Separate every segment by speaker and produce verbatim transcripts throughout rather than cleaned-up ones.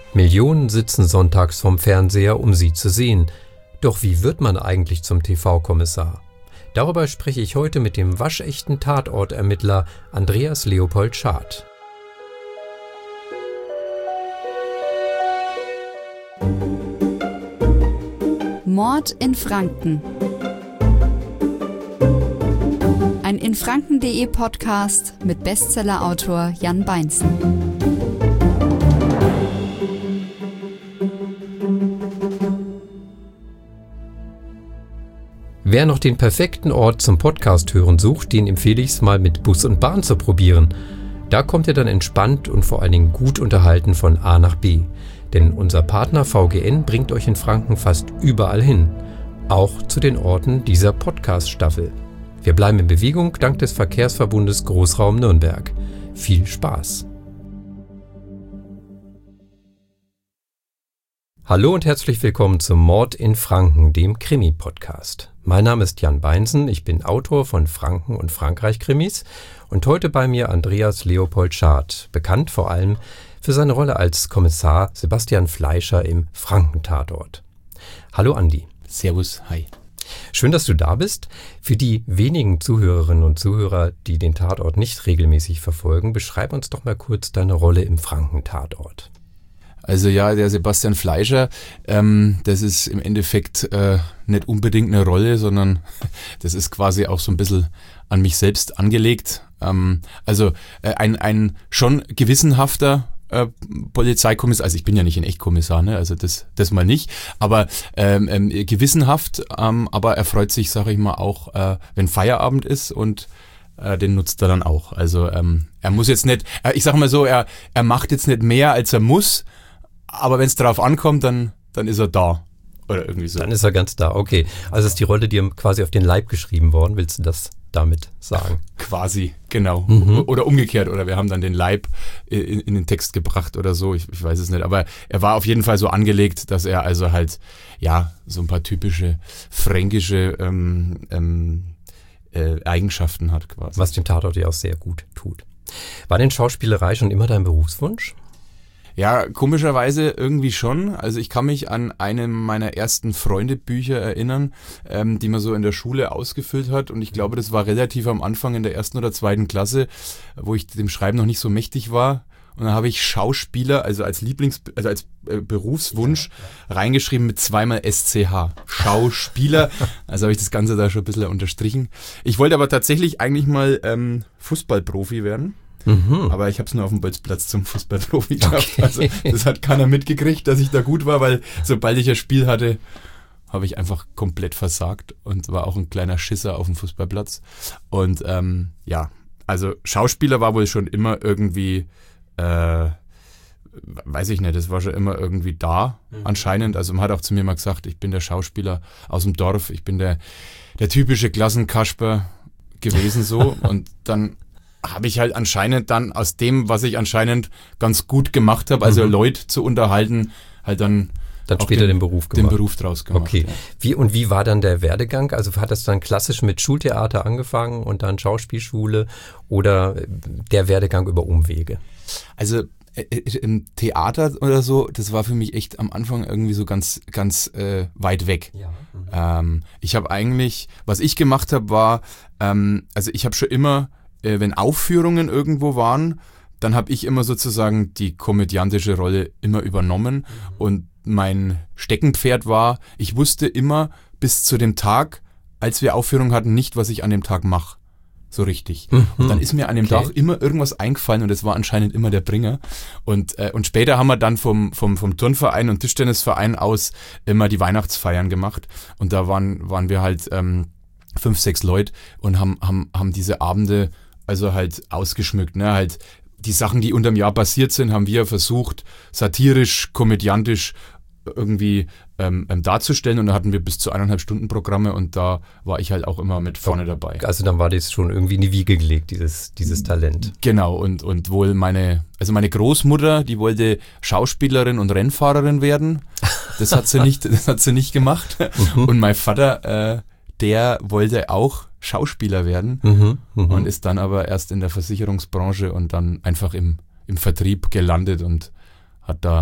Speaker 1: Millionen sitzen sonntags vorm Fernseher, um sie zu sehen. Doch wie wird man eigentlich zum T V-Kommissar? Darüber spreche ich heute mit dem waschechten Tatortermittler Andreas Leopold Schad.
Speaker 2: Mord in Franken. Ein infranken punkt de Podcast mit Bestsellerautor Jan Beinzen.
Speaker 1: Wer noch den perfekten Ort zum Podcast hören sucht, den empfehle ich es mal mit Bus und Bahn zu probieren. Da kommt ihr dann entspannt und vor allen Dingen gut unterhalten von A nach B. Denn unser Partner V G N bringt euch in Franken fast überall hin. Auch zu den Orten dieser Podcast-Staffel. Wir bleiben in Bewegung dank des Verkehrsverbundes Großraum Nürnberg. Viel Spaß! Hallo und herzlich willkommen zum Mord in Franken, dem Krimi-Podcast. Mein Name ist Jan Beinzen, ich bin Autor von Franken- und Frankreich-Krimis und heute bei mir Andreas Leopold Schad, bekannt vor allem für seine Rolle als Kommissar Sebastian Fleischer im Franken-Tatort. Hallo Andi.
Speaker 3: Servus, hi.
Speaker 1: Schön, dass du da bist. Für die wenigen Zuhörerinnen und Zuhörer, die den Tatort nicht regelmäßig verfolgen, beschreib uns doch mal kurz deine Rolle im Franken-Tatort.
Speaker 3: Also ja, der Sebastian Fleischer, ähm, das ist im Endeffekt äh, nicht unbedingt eine Rolle, sondern das ist quasi auch so ein bisschen an mich selbst angelegt. Ähm, also äh, ein, ein schon gewissenhafter äh, Polizeikommissar, also ich bin ja nicht ein Echtkommissar, ne? Also das, das mal nicht, aber ähm, ähm, gewissenhaft, ähm, aber er freut sich, sage ich mal, auch, äh, wenn Feierabend ist und äh, den nutzt er dann auch. Also ähm, er muss jetzt nicht, äh, ich sage mal so, er, er macht jetzt nicht mehr, als er muss, aber wenn es darauf ankommt, dann, dann ist er da. Oder irgendwie so.
Speaker 1: Dann ist er ganz da, okay. Also ist die Rolle dir quasi auf den Leib geschrieben worden, willst du das damit sagen?
Speaker 3: Quasi, genau.
Speaker 1: Mhm.
Speaker 3: Oder umgekehrt, oder wir haben dann den Leib in, in den Text gebracht oder so, ich, ich weiß es nicht. Aber er war auf jeden Fall so angelegt, dass er also halt, ja, so ein paar typische fränkische ähm, ähm, äh, Eigenschaften hat quasi.
Speaker 1: Was dem Tatort ja auch sehr gut tut. War denn Schauspielerei schon immer dein Berufswunsch?
Speaker 3: Ja, komischerweise irgendwie schon. Also ich kann mich an einem meiner ersten Freundebücher erinnern, ähm, die man so in der Schule ausgefüllt hat. Und ich glaube, das war relativ am Anfang in der ersten oder zweiten Klasse, wo ich dem Schreiben noch nicht so mächtig war. Und dann habe ich Schauspieler, also als Lieblings, also als äh, Berufswunsch reingeschrieben mit zweimal S C H. Schauspieler. Also habe ich das Ganze da schon ein bisschen unterstrichen. Ich wollte aber tatsächlich eigentlich mal ähm, Fußballprofi werden. Mhm. Aber ich habe es nur auf dem Bolzplatz zum Fußballprofi geschafft. Okay. Also das hat keiner mitgekriegt, dass ich da gut war, weil sobald ich ein Spiel hatte, habe ich einfach komplett versagt und war auch ein kleiner Schisser auf dem Fußballplatz. Und ähm, ja, also Schauspieler war wohl schon immer irgendwie, äh, weiß ich nicht, das war schon immer irgendwie da mhm. anscheinend. Also man hat auch zu mir mal gesagt, ich bin der Schauspieler aus dem Dorf, ich bin der, der typische Klassenkasper gewesen so. Und dann habe ich halt anscheinend dann aus dem, was ich anscheinend ganz gut gemacht habe, also mhm. Leute zu unterhalten, halt dann
Speaker 1: Dann später den, den Beruf gemacht.
Speaker 3: Den Beruf draus gemacht.
Speaker 1: Okay.
Speaker 3: Ja.
Speaker 1: Wie, und wie war dann der Werdegang? Also hat das dann klassisch mit Schultheater angefangen und dann Schauspielschule oder der Werdegang über Umwege?
Speaker 3: Also äh, im Theater oder so, das war für mich echt am Anfang irgendwie so ganz, ganz äh, weit weg. Ja. Mhm. Ähm, ich habe eigentlich, was ich gemacht habe, war, ähm, also ich habe schon immer wenn Aufführungen irgendwo waren, dann habe ich immer sozusagen die komödiantische Rolle immer übernommen. Mhm. Und mein Steckenpferd war, ich wusste immer bis zu dem Tag, als wir Aufführung hatten, nicht, was ich an dem Tag mache. So richtig. Mhm. Und dann ist mir an dem okay. Tag immer irgendwas eingefallen und es war anscheinend immer der Bringer. Und, äh, und später haben wir dann vom, vom, vom Turnverein und Tischtennisverein aus immer die Weihnachtsfeiern gemacht. Und da waren, waren wir halt ähm, fünf, sechs Leute und haben, haben, haben diese Abende also halt ausgeschmückt, ne, halt die Sachen, die unterm Jahr passiert sind, haben wir versucht, satirisch, komödiantisch irgendwie ähm, ähm, darzustellen und da hatten wir bis zu eineinhalb Stunden Programme und da war ich halt auch immer mit vorne dabei.
Speaker 1: Also dann war das schon irgendwie in die Wiege gelegt, dieses, dieses Talent.
Speaker 3: Genau und, und wohl meine, also meine Großmutter, die wollte Schauspielerin und Rennfahrerin werden, das hat sie nicht, das hat sie nicht gemacht und mein Vater, äh, der wollte auch Schauspieler werden mhm, mh. und ist dann aber erst in der Versicherungsbranche und dann einfach im, im Vertrieb gelandet und hat da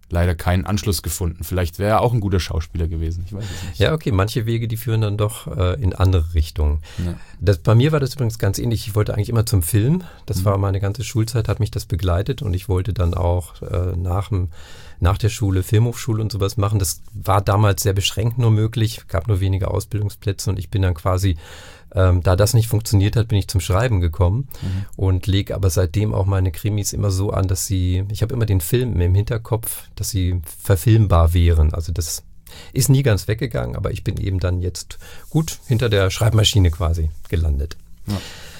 Speaker 3: leider keinen Anschluss gefunden. Vielleicht wäre er auch ein guter Schauspieler gewesen, ich weiß es nicht.
Speaker 1: Ja, okay, manche Wege, die führen dann doch äh, in andere Richtungen. Ja. Das, bei mir war das übrigens ganz ähnlich. Ich wollte eigentlich immer zum Film. Das mhm. war meine ganze Schulzeit, hat mich das begleitet und ich wollte dann auch äh, nach, dem, nach der Schule Filmhochschule und sowas machen. Das war damals sehr beschränkt nur möglich, gab nur wenige Ausbildungsplätze und ich bin dann quasi Ähm, da das nicht funktioniert hat, bin ich zum Schreiben gekommen mhm. und lege aber seitdem auch meine Krimis immer so an, dass sie, ich habe immer den Film im Hinterkopf, dass sie verfilmbar wären. Also das ist nie ganz weggegangen, aber ich bin eben dann jetzt gut hinter der Schreibmaschine quasi gelandet. Ja.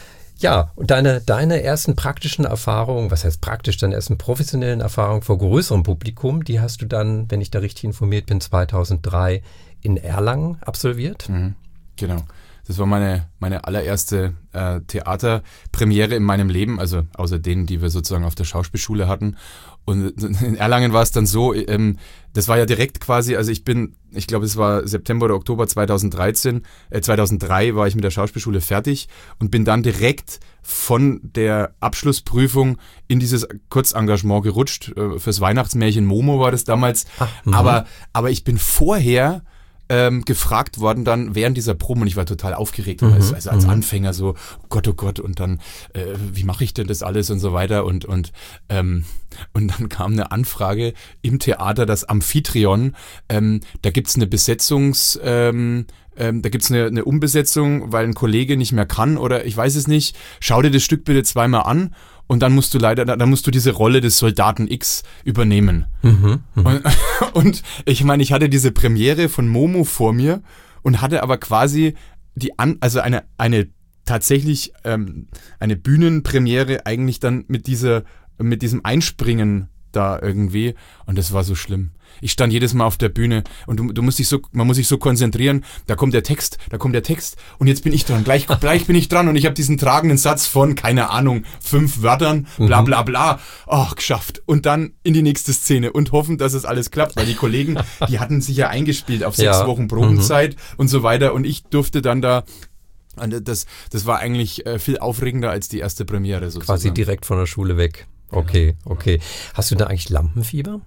Speaker 1: Ja, und deine, deine ersten praktischen Erfahrungen, was heißt praktisch, deine ersten professionellen Erfahrungen vor größerem Publikum, die hast du dann, wenn ich da richtig informiert bin, zweitausenddrei in Erlangen absolviert?
Speaker 3: Mhm. Genau. Das war meine, meine allererste äh, Theaterpremiere in meinem Leben, also außer denen, die wir sozusagen auf der Schauspielschule hatten. Und in Erlangen war es dann so, ähm, das war ja direkt quasi, also ich bin, ich glaube es war September oder Oktober zweitausenddreizehn, äh, zweitausenddrei war ich mit der Schauspielschule fertig und bin dann direkt von der Abschlussprüfung in dieses Kurzengagement gerutscht. Äh, fürs Weihnachtsmärchen Momo war das damals. Ach, aber, aber ich bin vorher Ähm, gefragt worden dann während dieser Probe und ich war total aufgeregt, mhm, also, also als mhm. Anfänger so, oh Gott, oh Gott, und dann, äh, wie mache ich denn das alles und so weiter und und ähm, und dann kam eine Anfrage im Theater, das Amphitryon, ähm, da gibt's eine Besetzungs, ähm, ähm, da gibt's eine, eine Umbesetzung, weil ein Kollege nicht mehr kann oder ich weiß es nicht, schau dir das Stück bitte zweimal an. Und dann musst du leider, dann musst du diese Rolle des Soldaten X übernehmen. Mhm, und, und ich meine, ich hatte diese Premiere von Momo vor mir und hatte aber quasi die an, also eine eine tatsächlich ähm, eine Bühnenpremiere eigentlich dann mit dieser mit diesem Einspringen da irgendwie und das war so schlimm. Ich stand jedes Mal auf der Bühne und du, du musst dich so, man muss sich so konzentrieren, da kommt der Text, da kommt der Text und jetzt bin ich dran, gleich, gleich bin ich dran und ich habe diesen tragenden Satz von, keine Ahnung, fünf Wörtern, bla bla bla, ach, geschafft und dann in die nächste Szene und hoffen, dass es alles klappt, weil die Kollegen, die hatten sich ja eingespielt auf sechs ja. Wochen Probenzeit mhm. und so weiter und ich durfte dann da und das, das war eigentlich viel aufregender als die erste Premiere sozusagen.
Speaker 1: Quasi direkt von der Schule weg. Okay, okay. Hast du da eigentlich Lampenfieber?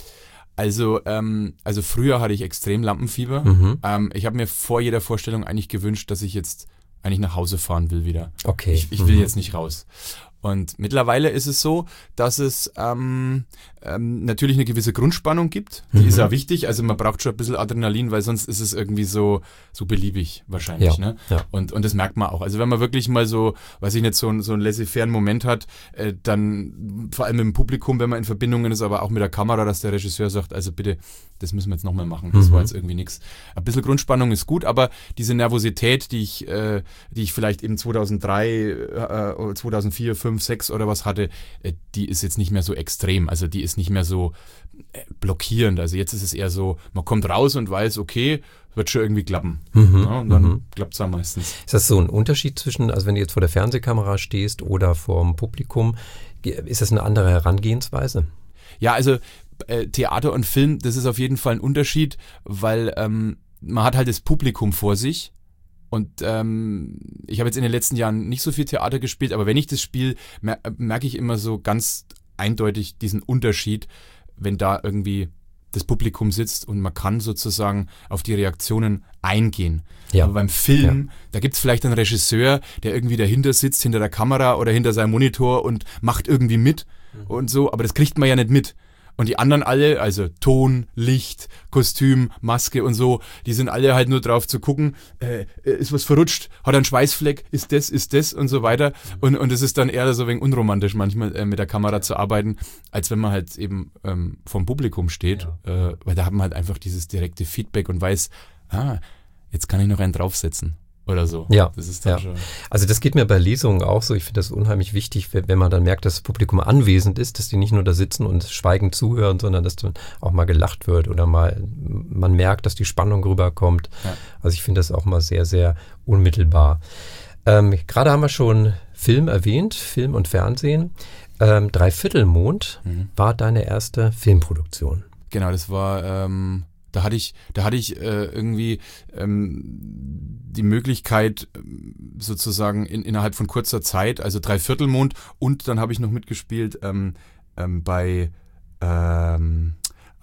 Speaker 3: Also, ähm, also früher hatte ich extrem Lampenfieber. Mhm. Ähm, ich habe mir vor jeder Vorstellung eigentlich gewünscht, dass ich jetzt eigentlich nach Hause fahren will wieder.
Speaker 1: Okay.
Speaker 3: Ich, ich will mhm. jetzt nicht raus. Und mittlerweile ist es so, dass es ähm, ähm, natürlich eine gewisse Grundspannung gibt. Die mhm. ist ja wichtig. Also man braucht schon ein bisschen Adrenalin, weil sonst ist es irgendwie so so beliebig wahrscheinlich.
Speaker 1: Ja,
Speaker 3: ne?
Speaker 1: ja.
Speaker 3: Und, und das merkt man auch. Also wenn man wirklich mal so, weiß ich nicht, so, ein, so einen laissez-faire Moment hat, äh, dann vor allem im Publikum, wenn man in Verbindungen ist, aber auch mit der Kamera, dass der Regisseur sagt, also bitte, das müssen wir jetzt nochmal machen. Das mhm. war jetzt irgendwie nichts. Ein bisschen Grundspannung ist gut, aber diese Nervosität, die ich, äh, die ich vielleicht eben zweitausenddrei, äh, zweitausendvier, fünf, sechs oder was hatte, äh, die ist jetzt nicht mehr so extrem. Also die ist nicht mehr so äh, blockierend. Also jetzt ist es eher so, man kommt raus und weiß, okay, wird schon irgendwie klappen. Mhm, ja, und dann mhm. klappt es dann meistens.
Speaker 1: Ist das so ein Unterschied zwischen, also wenn du jetzt vor der Fernsehkamera stehst oder vor dem Publikum, ist das eine andere Herangehensweise?
Speaker 3: Ja, also äh, Theater und Film, das ist auf jeden Fall ein Unterschied, weil ähm, man hat halt das Publikum vor sich. Und ähm, ich habe jetzt in den letzten Jahren nicht so viel Theater gespielt, aber wenn ich das spiele, mer- merke ich immer so ganz eindeutig diesen Unterschied, wenn da irgendwie das Publikum sitzt und man kann sozusagen auf die Reaktionen eingehen. Ja. Aber beim Film, ja. da gibt es vielleicht einen Regisseur, der irgendwie dahinter sitzt, hinter der Kamera oder hinter seinem Monitor und macht irgendwie mit mhm. und so, aber das kriegt man ja nicht mit. Und die anderen alle, also Ton, Licht, Kostüm, Maske und so, die sind alle halt nur drauf zu gucken, äh, ist was verrutscht, hat einen Schweißfleck, ist das, ist das und so weiter. Und und es ist dann eher so ein wenig unromantisch manchmal äh, mit der Kamera zu arbeiten, als wenn man halt eben ähm, vom Publikum steht, ja. äh, weil da hat man halt einfach dieses direkte Feedback und weiß, ah, jetzt kann ich noch einen draufsetzen. Oder so.
Speaker 1: Ja,
Speaker 3: das ist dann
Speaker 1: ja.
Speaker 3: schon.
Speaker 1: Also das geht mir bei Lesungen auch so. Ich finde das unheimlich wichtig, wenn man dann merkt, dass das Publikum anwesend ist, dass die nicht nur da sitzen und schweigend zuhören, sondern dass dann auch mal gelacht wird oder mal man merkt, dass die Spannung rüberkommt. Ja. Also ich finde das auch mal sehr, sehr unmittelbar. Ähm, gerade haben wir schon Film erwähnt, Film und Fernsehen. Ähm, Dreiviertelmond mhm. war deine erste Filmproduktion.
Speaker 3: Genau, das war... Ähm Da hatte ich, da hatte ich äh, irgendwie ähm, die Möglichkeit, sozusagen in, innerhalb von kurzer Zeit, also Dreiviertelmond, und dann habe ich noch mitgespielt ähm, ähm, bei ähm,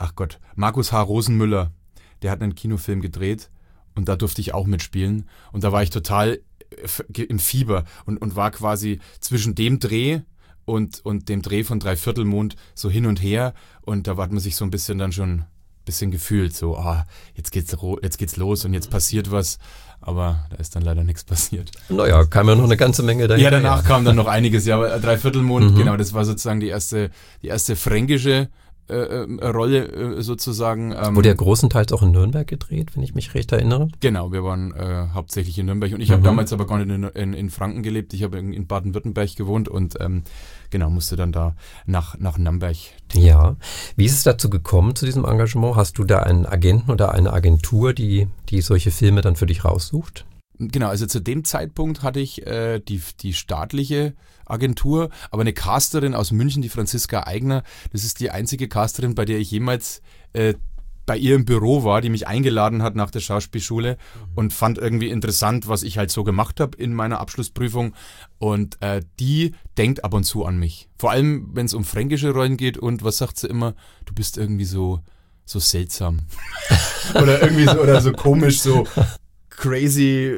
Speaker 3: ach Gott, Markus H. Rosenmüller, der hat einen Kinofilm gedreht und da durfte ich auch mitspielen. Und da war ich total im Fieber und, und war quasi zwischen dem Dreh und, und dem Dreh von Dreiviertelmond so hin und her. Und da hat man sich so ein bisschen dann schon ein bisschen gefühlt, so, ah, jetzt geht's, jetzt geht's los und jetzt passiert was. Aber da ist dann leider nichts passiert.
Speaker 1: Naja, kam ja noch eine ganze Menge dahinter.
Speaker 3: Ja, danach kam dann noch einiges. Ja, aber Dreiviertelmond, mhm. genau, das war sozusagen die erste, die erste fränkische äh, Rolle äh, sozusagen. Ähm,
Speaker 1: Wurde ja großenteils auch in Nürnberg gedreht, wenn ich mich recht erinnere.
Speaker 3: Genau, wir waren äh, hauptsächlich in Nürnberg und ich mhm. habe damals aber gar nicht in, in, in Franken gelebt. Ich habe in, in Baden-Württemberg gewohnt und ähm, genau, musste dann da nach, nach Nürnberg.
Speaker 1: Ja, wie ist es dazu gekommen, zu diesem Engagement? Hast du da einen Agenten oder eine Agentur, die, die solche Filme dann für dich raussucht?
Speaker 3: Genau, also zu dem Zeitpunkt hatte ich äh, die, die staatliche Agentur, aber eine Casterin aus München, die Franziska Eigner, das ist die einzige Casterin, bei der ich jemals äh, bei ihr im Büro war, die mich eingeladen hat nach der Schauspielschule mhm. und fand irgendwie interessant, was ich halt so gemacht habe in meiner Abschlussprüfung. Und äh, die denkt ab und zu an mich. Vor allem, wenn es um fränkische Rollen geht und was sagt sie immer? Du bist irgendwie so, so seltsam. oder irgendwie so, oder so komisch, so crazy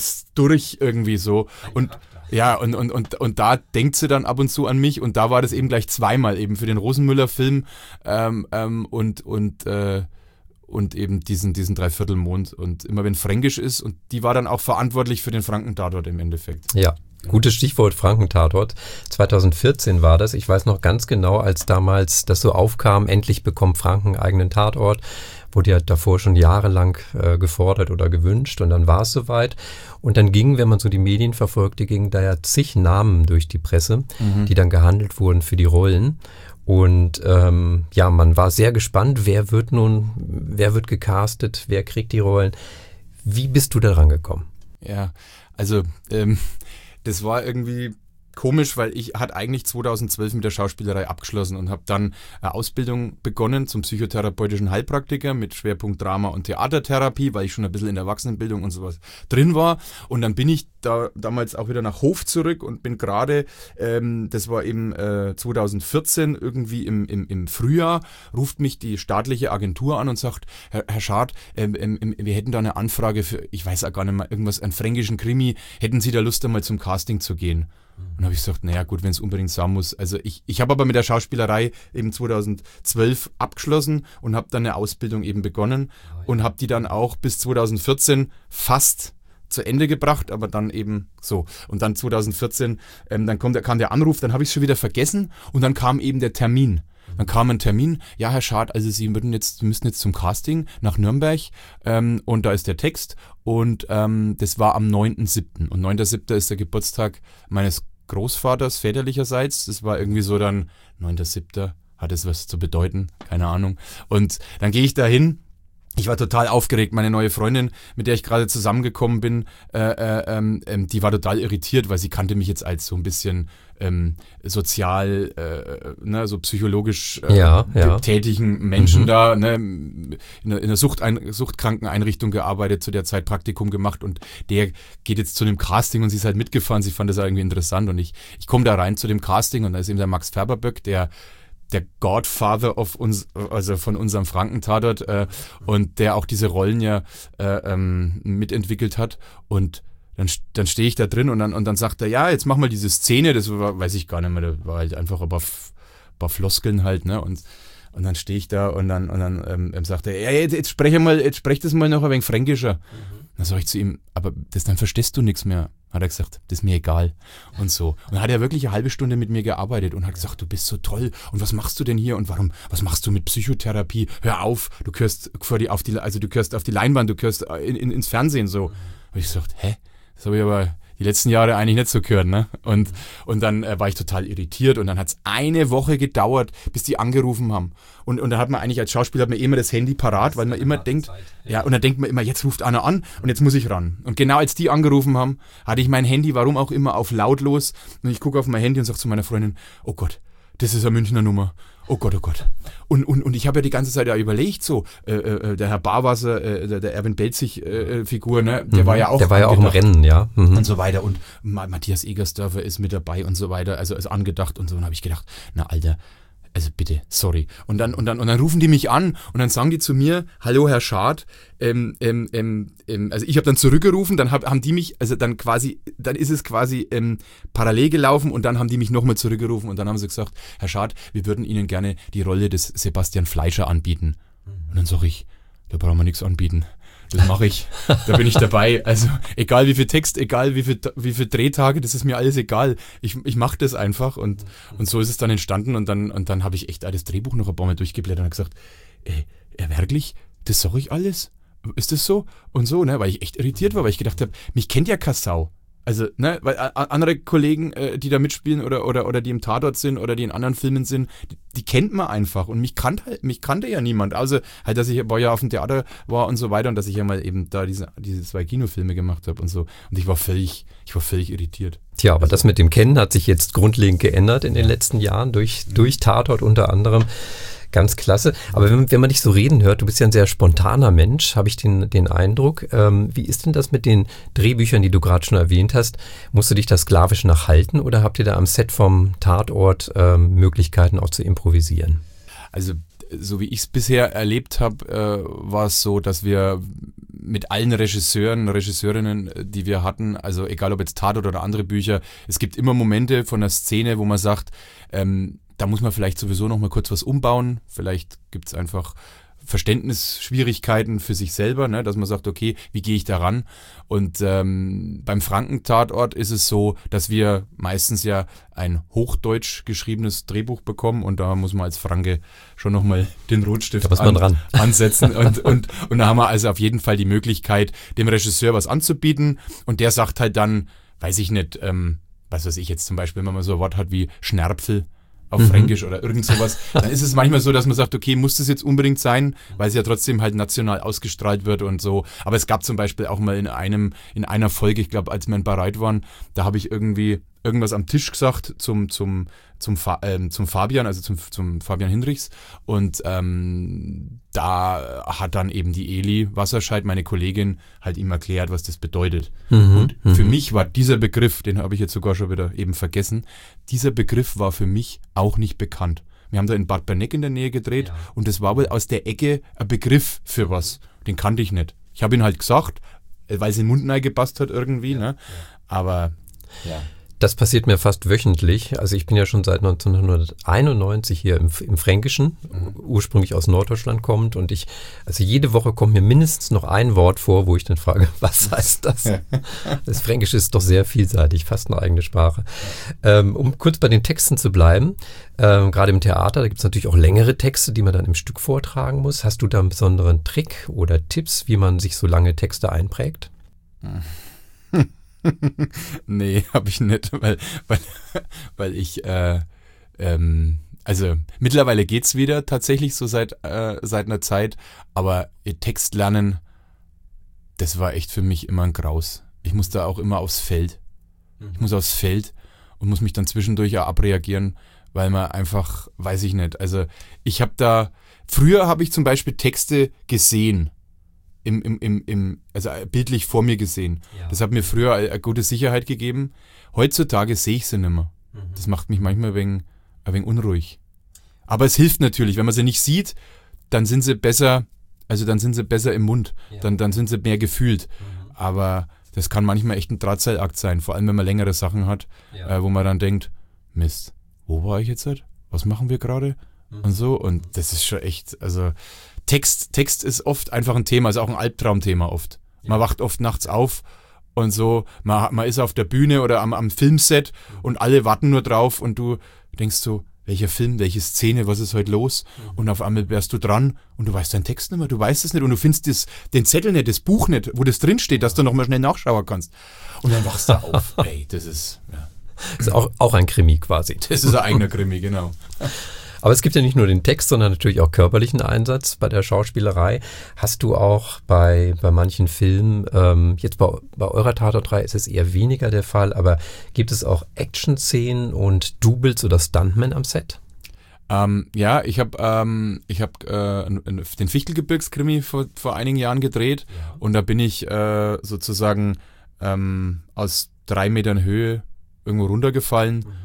Speaker 3: durch irgendwie so. Und ja, und, und, und, und da denkt sie dann ab und zu an mich und da war das eben gleich zweimal, eben für den Rosenmüller-Film ähm, ähm, und, und, äh, und eben diesen, diesen Dreiviertelmond. Und immer wenn Fränkisch ist, und die war dann auch verantwortlich für den Franken-Tatort im Endeffekt.
Speaker 1: Ja. Gutes Stichwort Franken-Tatort. zweitausendvierzehn war das. Ich weiß noch ganz genau, als damals das so aufkam, endlich bekommt Franken einen eigenen Tatort. Wurde ja davor schon jahrelang äh, gefordert oder gewünscht und dann war es soweit. Und dann gingen, wenn man so die Medien verfolgte, gingen da ja zig Namen durch die Presse, mhm. die dann gehandelt wurden für die Rollen. Und ähm, ja, man war sehr gespannt, wer wird nun, wer wird gecastet, wer kriegt die Rollen. Wie bist du da rangekommen?
Speaker 3: Ja, also ähm, das war irgendwie komisch, weil ich hatte eigentlich zweitausendzwölf mit der Schauspielerei abgeschlossen und habe dann eine Ausbildung begonnen zum psychotherapeutischen Heilpraktiker mit Schwerpunkt Drama und Theatertherapie, weil ich schon ein bisschen in der Erwachsenenbildung und sowas drin war. Und dann bin ich da damals auch wieder nach Hof zurück und bin gerade, ähm, das war eben äh, zweitausendvierzehn, irgendwie im, im, im Frühjahr, ruft mich die staatliche Agentur an und sagt, Herr, Herr Schad, ähm, ähm, wir hätten da eine Anfrage für, ich weiß auch gar nicht mehr, irgendwas, einen fränkischen Krimi, hätten Sie da Lust, einmal zum Casting zu gehen? Und dann habe ich gesagt, naja gut, wenn es unbedingt sein muss. Also ich, ich habe aber mit der Schauspielerei eben zweitausendzwölf abgeschlossen und habe dann eine Ausbildung eben begonnen oh, ja. und habe die dann auch bis zweitausendvierzehn fast zu Ende gebracht, aber dann eben so. Und dann zweitausendvierzehn, ähm, dann kommt, kam der Anruf, dann habe ich es schon wieder vergessen und dann kam eben der Termin. Dann kam ein Termin, ja Herr Schad, also Sie würden jetzt, müssen jetzt zum Casting nach Nürnberg ähm, und da ist der Text und ähm, das war am neunten siebten und neunter siebter ist der Geburtstag meines Großvaters väterlicherseits, das war irgendwie so dann, neunter siebter hat es was zu bedeuten, keine Ahnung. Und dann gehe ich da hin. Ich war total aufgeregt. Meine neue Freundin, mit der ich gerade zusammengekommen bin, äh, äh, ähm, die war total irritiert, weil sie kannte mich jetzt als so ein bisschen ähm, sozial, äh, ne, so psychologisch äh,
Speaker 1: ja, ja.
Speaker 3: tätigen Menschen mhm. da, ne, in einer, in einer Suchtein- Suchtkrankeneinrichtung gearbeitet, zu der Zeit Praktikum gemacht und der geht jetzt zu einem Casting und sie ist halt mitgefahren. Sie fand das irgendwie interessant und ich, ich komme da rein zu dem Casting und da ist eben der Max Färberböck, der der Godfather of uns, also von unserem Franken-Tatort äh, und der auch diese Rollen ja äh, ähm, mitentwickelt hat und dann, dann stehe ich da drin und dann, und dann sagt er, ja, jetzt mach mal diese Szene, das war, weiß ich gar nicht mehr, das war halt einfach ein paar, ein paar Floskeln halt, ne, und und dann stehe ich da und dann, und dann ähm, sagt er, ja, jetzt, jetzt spreche mal, jetzt sprech das mal noch ein wenig fränkischer. Mhm. Dann sage ich zu ihm, aber das, dann verstehst du nichts mehr. Hat er gesagt, das ist mir egal und so. Und dann hat er wirklich eine halbe Stunde mit mir gearbeitet und hat gesagt, du bist so toll und was machst du denn hier und warum, was machst du mit Psychotherapie? Hör auf, du gehörst vor die, auf die, also du gehörst auf die Leinwand, du gehörst in, in, ins Fernsehen so. Habe ich gesagt, hä? Das habe ich aber die letzten Jahre eigentlich nicht so gehört, ne? Und, und dann äh, war ich total irritiert und dann hat es eine Woche gedauert, bis die angerufen haben. Und, und dann hat man eigentlich als Schauspieler hat man immer das Handy parat, weil man immer denkt, ja, und dann denkt man immer, jetzt ruft einer an und jetzt muss ich ran. Und genau als die angerufen haben, hatte ich mein Handy, warum auch immer, auf lautlos und ich gucke auf mein Handy und sage zu meiner Freundin, oh Gott, das ist eine Münchner Nummer. Oh Gott, oh Gott. Und, und, und ich habe ja die ganze Zeit ja überlegt, so, äh, äh, der Herr Barwasser, äh, der, der Erwin Belzig-Figur, äh, ne, der mhm. war ja auch
Speaker 1: Der war ja auch im Rennen, ja.
Speaker 3: Mhm. Und so weiter. Und Matthias Egersdörfer ist mit dabei und so weiter, also ist angedacht und so. Und habe ich gedacht, na Alter, also bitte, sorry. Und dann, und dann, und dann rufen die mich an und dann sagen die zu mir, hallo Herr Schad, ähm, ähm, ähm, ähm, also ich habe dann zurückgerufen, dann hab, haben die mich, also dann quasi, dann ist es quasi ähm, parallel gelaufen und dann haben die mich nochmal zurückgerufen und dann haben sie gesagt, Herr Schad, wir würden Ihnen gerne die Rolle des Sebastian Fleischer anbieten. Und dann sage ich, da brauchen wir nichts anbieten. Das mache ich, da bin ich dabei. Also egal wie viel Text, egal wie viel, wie viel Drehtage, das ist mir alles egal. Ich, ich mache das einfach und, und so ist es dann entstanden und dann, und dann habe ich echt das Drehbuch noch ein paar Mal durchgeblättert und gesagt, ey, ja, wirklich, das sage ich alles? Ist das so? Und so, ne, weil ich echt irritiert war, weil ich gedacht habe, mich kennt ja keine Sau. Also, ne, weil a- andere Kollegen, äh, die da mitspielen oder, oder, oder die im Tatort sind oder die in anderen Filmen sind, die, die kennt man einfach und mich kannte, halt, mich kannte ja niemand, also halt, dass ich ein paar Jahre auf dem Theater war und so weiter und dass ich ja mal eben da diese, diese zwei Kinofilme gemacht habe und so und ich war völlig, ich war völlig irritiert.
Speaker 1: Tja, aber das mit dem Kennen hat sich jetzt grundlegend geändert in den letzten Jahren durch, durch Tatort unter anderem. Ganz klasse. Aber wenn, wenn man dich so reden hört, du bist ja ein sehr spontaner Mensch, habe ich den, den Eindruck. Ähm, wie ist denn das mit den Drehbüchern, die du gerade schon erwähnt hast? Musst du dich da sklavisch nachhalten oder habt ihr da am Set vom Tatort ähm, Möglichkeiten auch zu improvisieren?
Speaker 3: Also so wie ich es bisher erlebt habe, äh, war es so, dass wir mit allen Regisseuren, Regisseurinnen, die wir hatten, also egal ob jetzt Tatort oder andere Bücher, es gibt immer Momente von der Szene, wo man sagt, ähm, da muss man vielleicht sowieso noch mal kurz was umbauen. Vielleicht gibt es einfach Verständnisschwierigkeiten für sich selber, ne? Dass man sagt, okay, wie gehe ich da ran? Und ähm, beim Franken-Tatort ist es so, dass wir meistens ja ein hochdeutsch geschriebenes Drehbuch bekommen und da muss man als Franke schon nochmal den Rotstift
Speaker 1: da muss man
Speaker 3: an,
Speaker 1: dran.
Speaker 3: ansetzen und, und, und da haben wir also auf jeden Fall die Möglichkeit, dem Regisseur was anzubieten und der sagt halt dann, weiß ich nicht, ähm, was weiß ich jetzt zum Beispiel, wenn man mal so ein Wort hat wie Schnärpfel auf mhm. Fränkisch oder irgend sowas, dann ist es manchmal so, dass man sagt, okay, muss das jetzt unbedingt sein, weil es ja trotzdem halt national ausgestrahlt wird und so. Aber es gab zum Beispiel auch mal in einem, in einer Folge, ich glaube, als wir in Bareit waren, da habe ich irgendwie irgendwas am Tisch gesagt zum, zum, zum, Fa- ähm, zum Fabian, also zum, zum Fabian Hinrichs und ähm, da hat dann eben die Eli Wasserscheid, meine Kollegin, halt ihm erklärt, was das bedeutet. Mhm, und für mhm. mich war dieser Begriff, den habe ich jetzt sogar schon wieder eben vergessen, dieser Begriff war für mich auch nicht bekannt. Wir haben da in Bad Berneck in der Nähe gedreht ja. und das war wohl aus der Ecke ein Begriff für was. Den kannte ich nicht. Ich habe ihn halt gesagt, weil es in den Mund reingepasst hat irgendwie, ja, ne? Ja. Aber ja.
Speaker 1: Das passiert mir fast wöchentlich. Also ich bin ja schon seit neunzehnhunderteinundneunzig hier im, im Fränkischen, mhm. ursprünglich aus Norddeutschland kommend. Und ich, also jede Woche kommt mir mindestens noch ein Wort vor, wo ich dann frage, was heißt das? Das Fränkische ist doch sehr vielseitig, fast eine eigene Sprache. Ähm, um kurz bei den Texten zu bleiben, ähm, gerade im Theater, da gibt es natürlich auch längere Texte, die man dann im Stück vortragen muss. Hast du da einen besonderen Trick oder Tipps, wie man sich so lange Texte einprägt?
Speaker 3: Mhm. Nee, habe ich nicht, weil, weil, weil ich, äh, ähm, also mittlerweile geht's wieder tatsächlich so seit, äh, seit einer Zeit, aber Text lernen, das war echt für mich immer ein Graus. Ich muss da auch immer aufs Feld. Ich muss aufs Feld und muss mich dann zwischendurch auch abreagieren, weil man einfach, weiß ich nicht, also ich habe da, früher habe ich zum Beispiel Texte gesehen, Im, im, im, im, also bildlich vor mir gesehen. Ja. Das hat mir früher eine gute Sicherheit gegeben. Heutzutage sehe ich sie nicht mehr. Mhm. Das macht mich manchmal ein wenig, ein wenig unruhig. Aber es hilft natürlich, wenn man sie nicht sieht, dann sind sie besser, also dann sind sie besser im Mund. Ja. Dann, dann sind sie mehr gefühlt. Mhm. Aber das kann manchmal echt ein Drahtseilakt sein, vor allem wenn man längere Sachen hat, ja. äh, wo man dann denkt, Mist, wo war ich jetzt? Was machen wir gerade? Mhm. Und so. Und das ist schon echt, also Text, Text ist oft einfach ein Thema, ist auch ein Albtraumthema oft. Ja. Man wacht oft nachts auf und so, man, man ist auf der Bühne oder am, am Filmset und alle warten nur drauf und du denkst so, welcher Film, welche Szene, was ist heute los? Mhm. Und auf einmal wärst du dran und du weißt deinen Text nicht mehr, du weißt es nicht und du findest das, den Zettel nicht, das Buch nicht, wo das drinsteht, dass du nochmal schnell nachschauen kannst. Und dann wachst du auf, ey, das ist... Ja.
Speaker 1: Das ist auch, auch ein Krimi quasi.
Speaker 3: Das ist ein eigener Krimi, genau.
Speaker 1: Aber es gibt ja nicht nur den Text, sondern natürlich auch körperlichen Einsatz bei der Schauspielerei. Hast du auch bei, bei manchen Filmen, ähm, jetzt bei, bei eurer Tatortreihe ist es eher weniger der Fall, aber gibt es auch Action-Szenen und Doubles oder Stuntmen am Set?
Speaker 3: Ähm, ja, ich habe ähm, ich hab, äh, den Fichtelgebirgskrimi vor, vor einigen Jahren gedreht ja. und da bin ich äh, sozusagen ähm, aus drei Metern Höhe irgendwo runtergefallen. Mhm.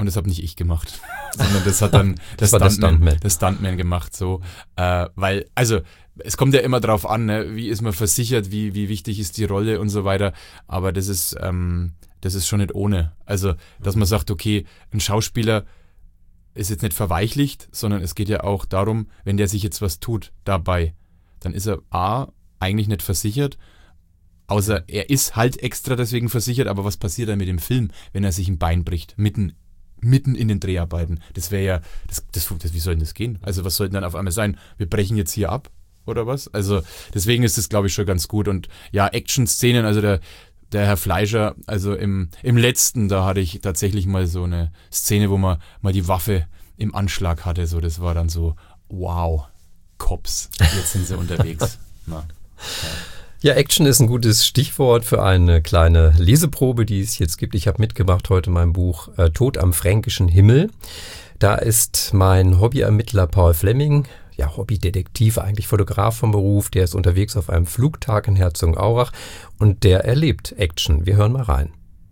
Speaker 3: Und das habe nicht ich gemacht, sondern das hat dann
Speaker 1: das
Speaker 3: der
Speaker 1: war
Speaker 3: Stuntman,
Speaker 1: der Stuntman.
Speaker 3: der Stuntman gemacht. So, äh, weil, also es kommt ja immer drauf an, ne? Wie ist man versichert, wie, wie wichtig ist die Rolle und so weiter. Aber das ist, ähm, das ist schon nicht ohne. Also, dass man sagt, okay, ein Schauspieler ist jetzt nicht verweichlicht, sondern es geht ja auch darum, wenn der sich jetzt was tut dabei, dann ist er A, eigentlich nicht versichert, außer er ist halt extra deswegen versichert, aber was passiert dann mit dem Film, wenn er sich ein Bein bricht, mitten, mitten in den Dreharbeiten? Das wäre ja, das, das, das, wie soll denn das gehen? Also was soll denn dann auf einmal sein? Wir brechen jetzt hier ab oder was? Also deswegen ist das, glaube ich, schon ganz gut. Und ja, Action-Szenen, also der Der Herr Fleischer, also im, im letzten, da hatte ich tatsächlich mal so eine Szene, wo man mal die Waffe im Anschlag hatte. So, das war dann so, wow, Cops, jetzt sind sie unterwegs. Na, ja.
Speaker 1: Ja, Action ist ein gutes Stichwort für eine kleine Leseprobe, die es jetzt gibt. Ich habe mitgebracht heute mein Buch äh, Tod am fränkischen Himmel. Da ist mein Hobbyermittler Paul Flemming, ja, Hobbydetektiv, eigentlich Fotograf vom Beruf, der ist unterwegs auf einem Flugtag in Herzogenaurach und der erlebt Action. Wir hören mal rein.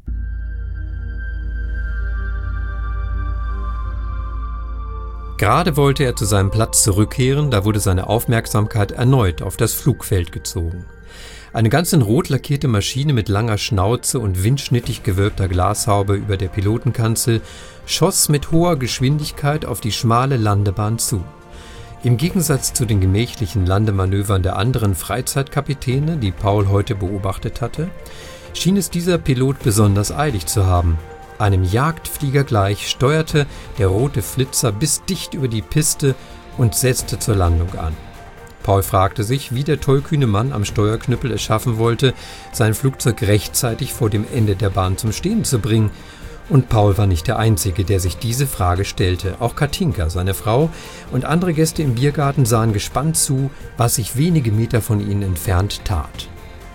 Speaker 1: Gerade wollte er zu seinem Platz zurückkehren, da wurde seine Aufmerksamkeit erneut auf das Flugfeld gezogen. Eine ganz in rot lackierte Maschine mit langer Schnauze und windschnittig gewölbter Glashaube über der Pilotenkanzel schoss mit hoher Geschwindigkeit auf die schmale Landebahn zu. Im Gegensatz zu den gemächlichen Landemanövern der anderen Freizeitkapitäne, die Paul heute beobachtet hatte, schien es dieser Pilot besonders eilig zu haben. Einem Jagdflieger gleich steuerte der rote Flitzer bis dicht über die Piste und setzte zur Landung an. Paul fragte sich, wie der tollkühne Mann am Steuerknüppel es schaffen wollte, sein Flugzeug rechtzeitig vor dem Ende der Bahn zum Stehen zu bringen. Und Paul war nicht der Einzige, der sich diese Frage stellte. Auch Katinka, seine Frau, und andere Gäste im Biergarten sahen gespannt zu, was sich wenige Meter von ihnen entfernt tat.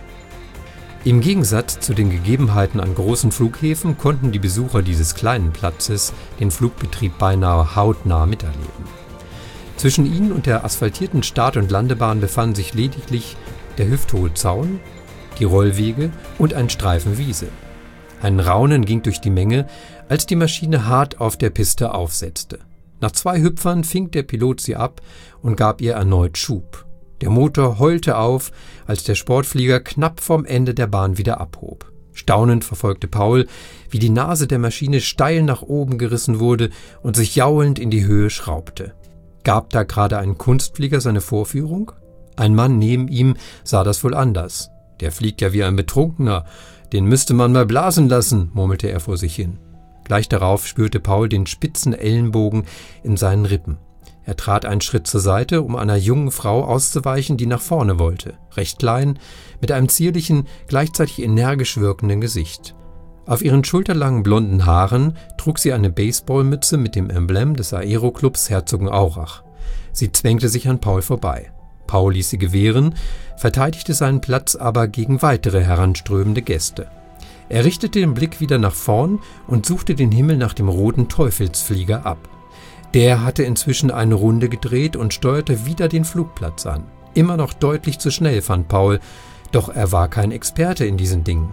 Speaker 1: Im Gegensatz zu den Gegebenheiten an großen Flughäfen konnten die Besucher dieses kleinen Platzes den Flugbetrieb beinahe hautnah miterleben. Zwischen ihnen und der asphaltierten Start- und Landebahn befanden sich lediglich der hüfthohe Zaun, die Rollwege und ein Streifen Wiese. Ein Raunen ging durch die Menge, als die Maschine hart auf der Piste aufsetzte. Nach zwei Hüpfern fing der Pilot sie ab und gab ihr erneut Schub. Der Motor heulte auf, als der Sportflieger knapp vom Ende der Bahn wieder abhob. Staunend verfolgte Paul, wie die Nase der Maschine steil nach oben gerissen wurde und sich jaulend in die Höhe schraubte. Gab da gerade ein Kunstflieger seine Vorführung? Ein Mann neben ihm sah das wohl anders. Der fliegt ja wie ein Betrunkener. Den müsste man mal blasen lassen, murmelte er vor sich hin. Gleich darauf spürte Paul den spitzen Ellenbogen in seinen Rippen. Er trat einen Schritt zur Seite, um einer jungen Frau auszuweichen, die nach vorne wollte. Recht klein, mit einem zierlichen, gleichzeitig energisch wirkenden Gesicht. Auf ihren schulterlangen blonden Haaren trug sie eine Baseballmütze mit dem Emblem des Aeroclubs Herzogenaurach. Sie zwängte sich an Paul vorbei. Paul ließ sie gewähren, verteidigte seinen Platz aber gegen weitere heranströmende Gäste. Er richtete den Blick wieder nach vorn und suchte den Himmel nach dem roten Teufelsflieger ab. Der hatte inzwischen eine Runde gedreht und steuerte wieder den Flugplatz an. Immer noch deutlich zu schnell, fand Paul, doch er war kein Experte in diesen Dingen.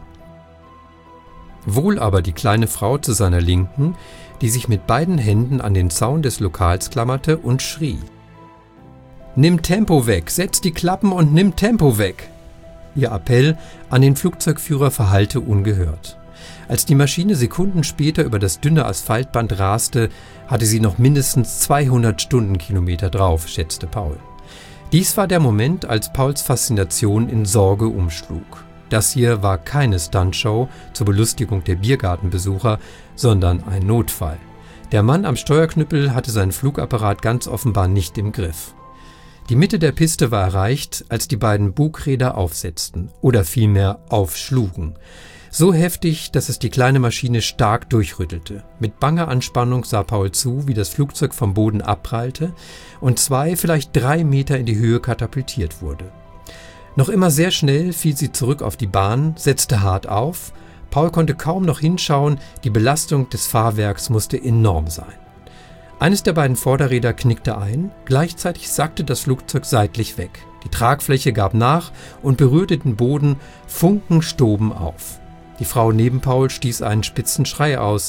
Speaker 1: Wohl aber die kleine Frau zu seiner Linken, die sich mit beiden Händen an den Zaun des Lokals klammerte und schrie: »Nimm Tempo weg, setz die Klappen und nimm Tempo weg!« Ihr Appell an den Flugzeugführer verhallte ungehört. Als die Maschine Sekunden später über das dünne Asphaltband raste, hatte sie noch mindestens zweihundert Stundenkilometer drauf, schätzte Paul. Dies war der Moment, als Pauls Faszination in Sorge umschlug. Das hier war keine Stuntshow zur Belustigung der Biergartenbesucher, sondern ein Notfall. Der Mann am Steuerknüppel hatte seinen Flugapparat ganz offenbar nicht im Griff. Die Mitte der Piste war erreicht, als die beiden Bugräder aufsetzten, oder vielmehr aufschlugen. So heftig, dass es die kleine Maschine stark durchrüttelte. Mit banger Anspannung sah Paul zu, wie das Flugzeug vom Boden abprallte und zwei, vielleicht drei Meter in die Höhe katapultiert wurde. Noch immer sehr schnell fiel sie zurück auf die Bahn, setzte hart auf. Paul konnte kaum noch hinschauen, die Belastung des Fahrwerks musste enorm sein. Eines der beiden Vorderräder knickte ein, gleichzeitig sackte das Flugzeug seitlich weg. Die Tragfläche gab nach und berührte den Boden, Funken stoben auf. Die Frau neben Paul stieß einen spitzen Schrei aus.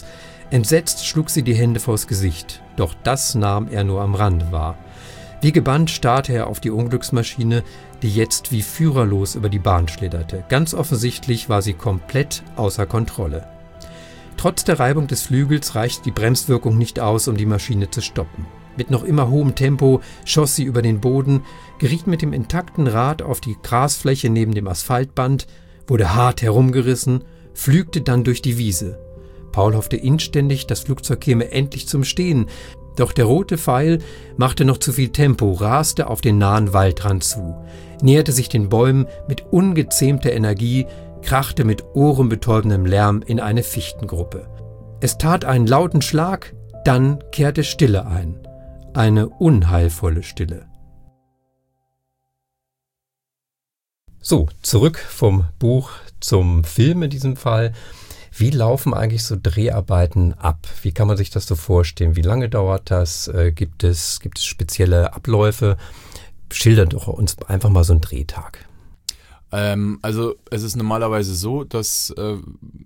Speaker 1: Entsetzt schlug sie die Hände vors Gesicht, doch das nahm er nur am Rande wahr. Wie gebannt starrte er auf die Unglücksmaschine, die jetzt wie führerlos über die Bahn schlitterte. Ganz offensichtlich war sie komplett außer Kontrolle. Trotz der Reibung des Flügels reichte die Bremswirkung nicht aus, um die Maschine zu stoppen. Mit noch immer hohem Tempo schoss sie über den Boden, geriet mit dem intakten Rad auf die Grasfläche neben dem Asphaltband, wurde hart herumgerissen, pflügte dann durch die Wiese. Paul hoffte inständig, das Flugzeug käme endlich zum Stehen, doch der rote Pfeil machte noch zu viel Tempo, raste auf den nahen Waldrand zu, näherte sich den Bäumen mit ungezähmter Energie, krachte mit ohrenbetäubendem Lärm in eine Fichtengruppe. Es tat einen lauten Schlag, dann kehrte Stille ein. Eine unheilvolle Stille. So, zurück vom Buch zum Film in diesem Fall. Wie laufen eigentlich so Dreharbeiten ab? Wie kann man sich das so vorstellen? Wie lange dauert das? Äh, gibt es, gibt es spezielle Abläufe? Schildert doch uns einfach mal so einen Drehtag.
Speaker 3: Ähm, also es ist normalerweise so, dass äh,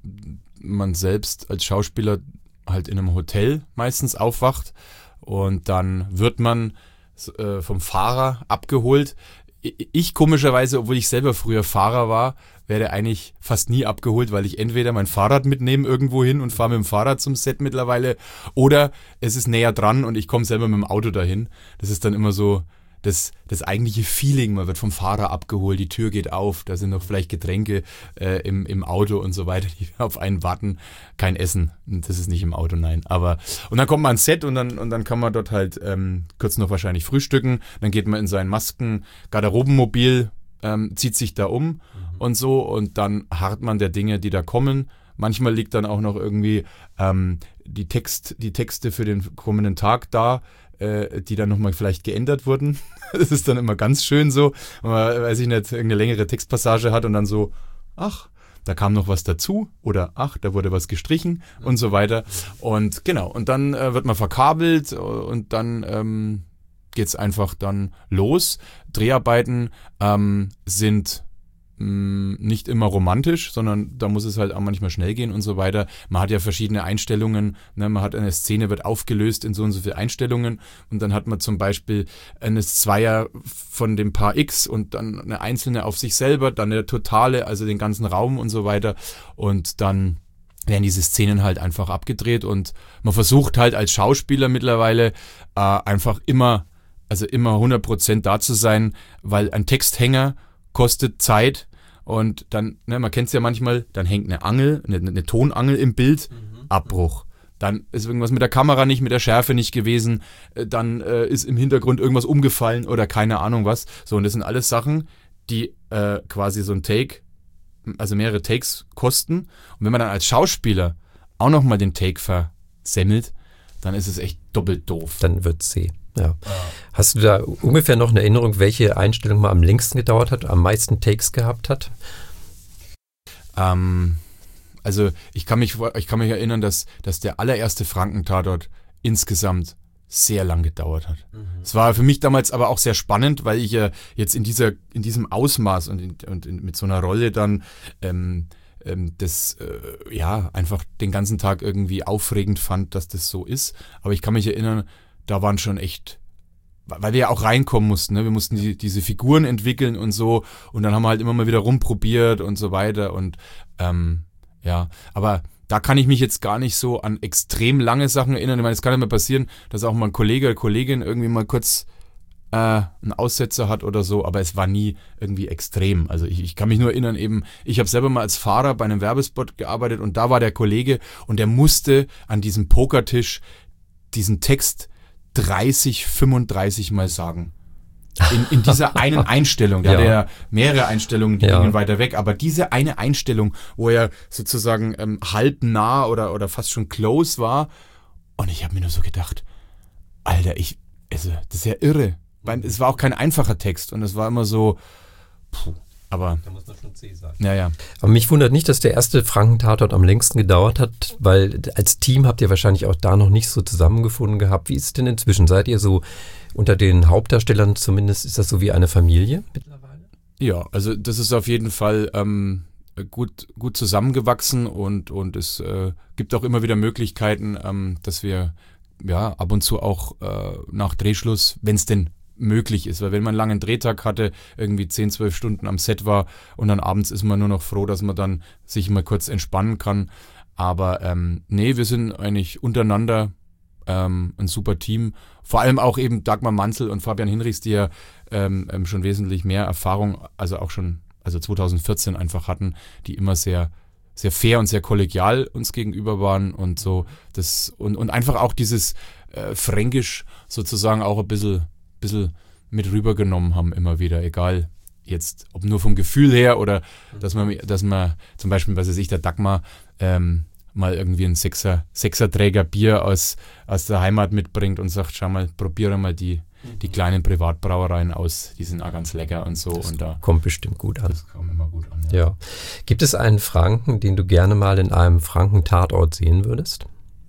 Speaker 3: man selbst als Schauspieler halt in einem Hotel meistens aufwacht und dann wird man äh, vom Fahrer abgeholt. Ich komischerweise, obwohl ich selber früher Fahrer war, werde eigentlich fast nie abgeholt, weil ich entweder mein Fahrrad mitnehme irgendwo hin und fahre mit dem Fahrrad zum Set mittlerweile oder es ist näher dran und ich komme selber mit dem Auto dahin. Das ist dann immer so das, das eigentliche Feeling. Man wird vom Fahrer abgeholt, die Tür geht auf, da sind noch vielleicht Getränke äh, im, im Auto und so weiter, die auf einen warten. Kein Essen, das ist nicht im Auto, nein. Aber und dann kommt man ans Set und dann, und dann kann man dort halt ähm, kurz noch wahrscheinlich frühstücken. Dann geht man in sein Masken-Garderobenmobil, ähm, zieht sich da um mhm. und so und dann harrt man der Dinge, die da kommen. Manchmal liegt dann auch noch irgendwie ähm, die, Text, die Texte für den kommenden Tag da, äh, die dann nochmal vielleicht geändert wurden. Das ist dann immer ganz schön so, wenn man, weiß ich nicht, irgendeine längere Textpassage hat und dann so, ach, da kam noch was dazu oder ach, da wurde was gestrichen und so weiter. Und genau, und dann äh, wird man verkabelt und dann ähm, geht's einfach dann los. Dreharbeiten ähm, sind nicht immer romantisch, sondern da muss es halt auch manchmal schnell gehen und so weiter. Man hat ja verschiedene Einstellungen, ne? Man hat eine Szene, wird aufgelöst in so und so viele Einstellungen und dann hat man zum Beispiel eine Zweier von dem Paar X und dann eine einzelne auf sich selber, dann eine totale, also den ganzen Raum und so weiter und dann werden diese Szenen halt einfach abgedreht und man versucht halt als Schauspieler mittlerweile äh, einfach immer, also immer hundert Prozent da zu sein, weil ein Texthänger kostet Zeit und dann, ne, man kennt es ja manchmal, dann hängt eine Angel, eine, eine Tonangel im Bild, mhm. Abbruch. Dann ist irgendwas mit der Kamera nicht, mit der Schärfe nicht gewesen, dann äh, ist im Hintergrund irgendwas umgefallen oder keine Ahnung was. So, und das sind alles Sachen, die äh, quasi so ein Take, also mehrere Takes kosten. Und wenn man dann als Schauspieler auch nochmal den Take versemmelt, dann ist es echt doppelt doof.
Speaker 1: Dann wird's zäh. Ja. Hast du da ungefähr noch eine Erinnerung, welche Einstellung mal am längsten gedauert hat, am meisten Takes gehabt hat?
Speaker 3: Ähm, also ich kann mich, ich kann mich erinnern, dass, dass der allererste Franken-Tatort insgesamt sehr lang gedauert hat. Mhm. Es war für mich damals aber auch sehr spannend, weil ich ja jetzt in dieser, in diesem Ausmaß und, in, und in, mit so einer Rolle dann ähm, ähm, das äh, ja einfach den ganzen Tag irgendwie aufregend fand, dass das so ist. Aber ich kann mich erinnern, da waren schon echt, weil wir ja auch reinkommen mussten, ne? Wir mussten die, diese Figuren entwickeln und so und dann haben wir halt immer mal wieder rumprobiert und so weiter und ähm, ja, aber da kann ich mich jetzt gar nicht so an extrem lange Sachen erinnern. Ich meine, es kann ja mal passieren, dass auch mal ein Kollege oder Kollegin irgendwie mal kurz äh, einen Aussetzer hat oder so, aber es war nie irgendwie extrem. Also ich, ich kann mich nur erinnern, eben, ich habe selber mal als Fahrer bei einem Werbespot gearbeitet und da war der Kollege und der musste an diesem Pokertisch diesen Text dreißig, fünfunddreißig Mal sagen. In, in dieser einen Einstellung. Da ja. hat er mehrere Einstellungen, die ja. gingen weiter weg. Aber diese eine Einstellung, wo er sozusagen ähm, halb nah oder, oder fast schon close war. Und ich habe mir nur so gedacht, Alter, ich, also, das ist ja irre. Weil es war auch kein einfacher Text. Und es war immer so, puh. Aber da muss man schon zäh sein. Ja, ja.
Speaker 1: Aber mich wundert nicht, dass der erste Franken-Tatort am längsten gedauert hat, weil als Team habt ihr wahrscheinlich auch da noch nicht so zusammengefunden gehabt. Wie ist es denn inzwischen? Seid ihr so unter den Hauptdarstellern zumindest, ist das so wie eine Familie mittlerweile?
Speaker 3: Ja, also das ist auf jeden Fall ähm, gut, gut zusammengewachsen und, und es äh, gibt auch immer wieder Möglichkeiten, ähm, dass wir ja ab und zu auch äh, nach Drehschluss, wenn es denn möglich ist, weil wenn man einen langen Drehtag hatte, irgendwie zehn, zwölf Stunden am Set war und dann abends ist man nur noch froh, dass man dann sich mal kurz entspannen kann. Aber ähm, nee, wir sind eigentlich untereinander ähm, ein super Team. Vor allem auch eben Dagmar Manzel und Fabian Hinrichs, die ja ähm, ähm, schon wesentlich mehr Erfahrung, also auch schon also zwanzig vierzehn einfach hatten, die immer sehr sehr fair und sehr kollegial uns gegenüber waren und so das und, und einfach auch dieses äh, Fränkisch sozusagen auch ein bisschen bisschen mit rübergenommen haben immer wieder, egal jetzt, ob nur vom Gefühl her oder mhm. dass man, dass man zum Beispiel, was weiß ich, der Dagmar ähm, mal irgendwie ein Sechser, Sechserträger Bier aus, aus der Heimat mitbringt und sagt, schau mal, probiere mal die, die kleinen Privatbrauereien aus, die sind auch ganz lecker und so.
Speaker 1: Das
Speaker 3: und da
Speaker 1: kommt bestimmt gut an.
Speaker 3: Das kommt immer gut an, ja.
Speaker 1: ja. Gibt es einen Franken, den du gerne mal in einem Franken-Tatort sehen würdest?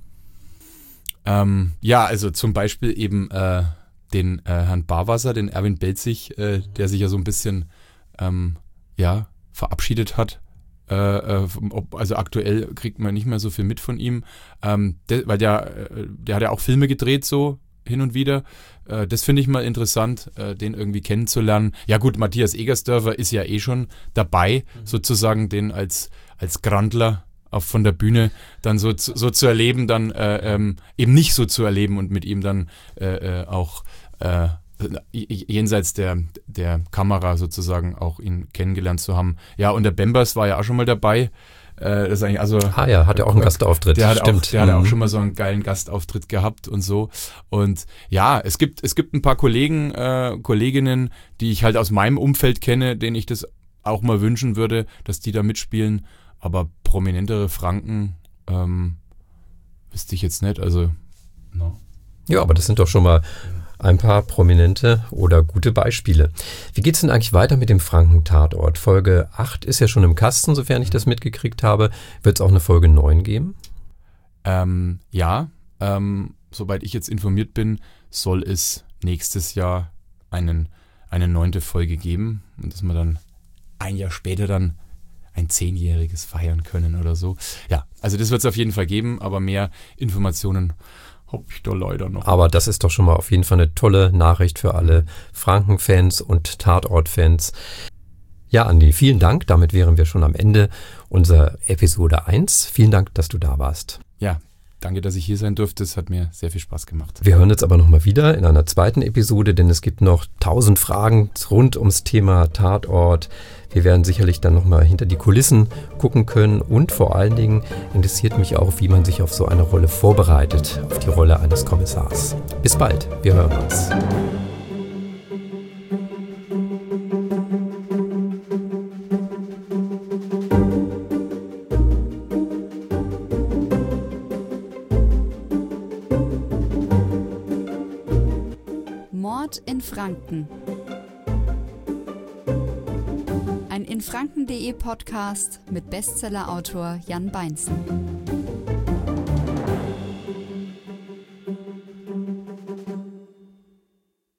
Speaker 3: Ähm, ja, also zum Beispiel eben äh, den äh, Herrn Barwasser, den Erwin Belzig, äh, der sich ja so ein bisschen ähm, ja, verabschiedet hat. Äh, äh, ob, also aktuell kriegt man nicht mehr so viel mit von ihm, ähm, der, weil der, äh, der hat ja auch Filme gedreht so hin und wieder. Äh, das finde ich mal interessant, äh, den irgendwie kennenzulernen. Ja gut, Matthias Egersdörfer ist ja eh schon dabei, mhm. sozusagen den als, als Grandler auch von der Bühne dann so, so zu erleben, dann äh, ähm, eben nicht so zu erleben und mit ihm dann äh, äh, auch äh, jenseits der, der Kamera sozusagen auch ihn kennengelernt zu haben. Ja, und der Bembers war ja auch schon mal dabei. Äh, das ist eigentlich also,
Speaker 1: ah ja, hat er auch einen Gastauftritt.
Speaker 3: Der hat,
Speaker 1: Stimmt.
Speaker 3: Auch, der
Speaker 1: mhm.
Speaker 3: hat auch schon mal so einen geilen Gastauftritt gehabt und so. Und ja, es gibt, es gibt ein paar Kollegen, äh, Kolleginnen, die ich halt aus meinem Umfeld kenne, denen ich das auch mal wünschen würde, dass die da mitspielen. Aber prominentere Franken ähm, wüsste ich jetzt nicht. Also, no.
Speaker 1: Ja, aber das sind doch schon mal ein paar prominente oder gute Beispiele. Wie geht's denn eigentlich weiter mit dem Franken-Tatort? Folge acht ist ja schon im Kasten, sofern ich das mitgekriegt habe. Wird es auch eine Folge neun geben?
Speaker 3: Ähm, ja, ähm, soweit ich jetzt informiert bin, soll es nächstes Jahr einen, eine neunte Folge geben. Und dass wir dann ein Jahr später dann ein zehnjähriges feiern können oder so. Ja, also das wird es auf jeden Fall geben, aber mehr Informationen habe ich da leider noch.
Speaker 1: Aber das ist doch schon mal auf jeden Fall eine tolle Nachricht für alle Franken-Fans und Tatort-Fans. Ja, Andi, vielen Dank. Damit wären wir schon am Ende unserer Episode eins. Vielen Dank, dass du da warst.
Speaker 3: Ja, danke, dass ich hier sein durfte. Es hat mir sehr viel Spaß gemacht.
Speaker 1: Wir hören jetzt aber nochmal wieder in einer zweiten Episode, denn es gibt noch tausend Fragen rund ums Thema Tatort. Wir werden sicherlich dann nochmal hinter die Kulissen gucken können und vor allen Dingen interessiert mich auch, wie man sich auf so eine Rolle vorbereitet, auf die Rolle eines Kommissars. Bis bald, wir hören uns.
Speaker 2: Mord in Franken. Ein in Franken punkt de Podcast mit Bestsellerautor Jan Beinzen.